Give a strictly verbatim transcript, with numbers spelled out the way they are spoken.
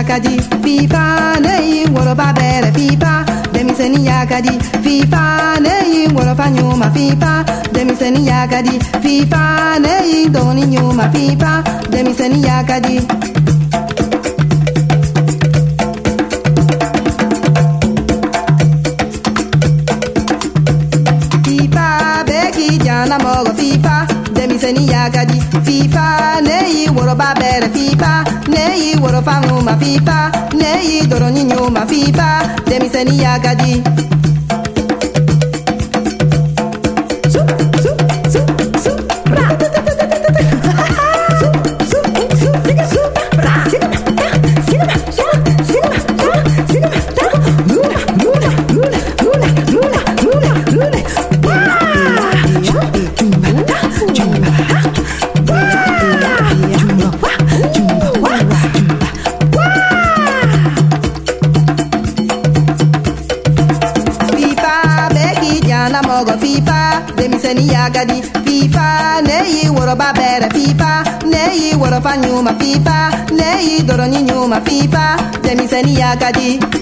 kadi fifa neyi woro babere fifa demiseni ya kadi fifa neyi woro fanyuma fifa demiseni ya kadi fifa neyi doni nyuma fifa demiseni ya kadi fifa beki jana mogo fifa demiseni ya kadi fifa neyi woro babere fifa neyi woro fanyuma fifa neyi doni nyuma fifa demiseni ya kadi mogo fifa demiseni ya kadi fifa neyi woro babere fifa neyi woro fanyuma fifa neyi doro nyuma fifa demiseni ya kadi